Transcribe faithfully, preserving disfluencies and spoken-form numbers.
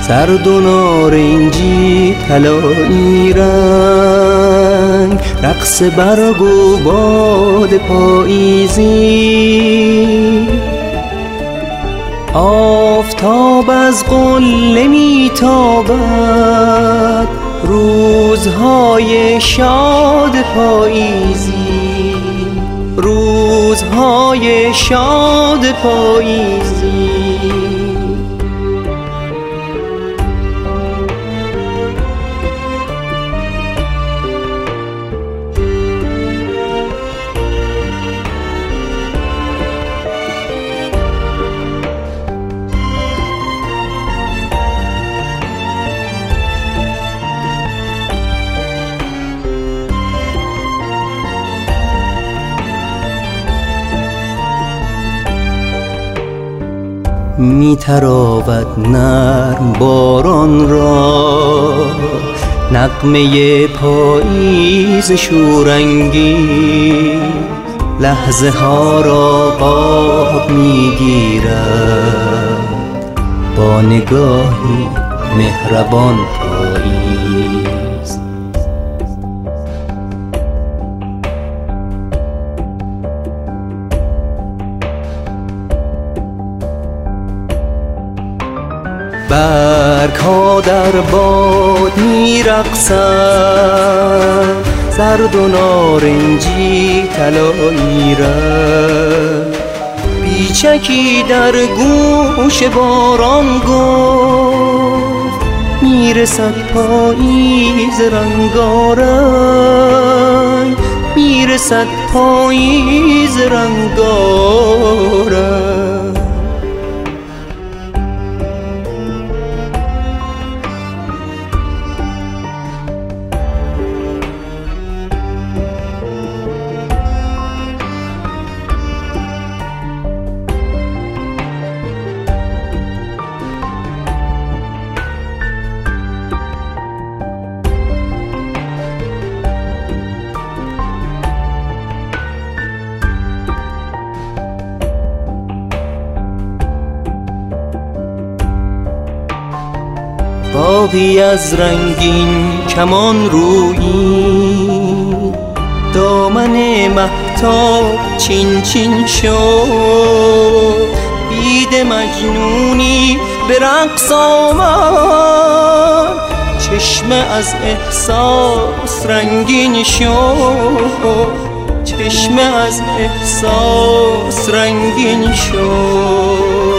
زرد و نارنجی طلایی رنگ، رقص برگ و باد پاییزی. آفتاب از قله میتابد، روزهای شاد پاییزی، روزهای شاد پاییزی. می تراود نرم باران را نغمه پاییز شورانگیز، لحظه ها را آب می گیرد با نگاهی مهربان پاییز. برگ ها در باد می رقصند، زرد و نارنجی طلایی رنگ. بیچکی در گوش باران گفت میرسد پاییز رنگارنگ، میرسد پاییز رنگارنگ. باغی از رنگین کمان رویی، دامن مهتاب چین چین شد. بید مجنونی به رقص آمد، چشم از احساس رنگین شد، چشم از احساس رنگین شد.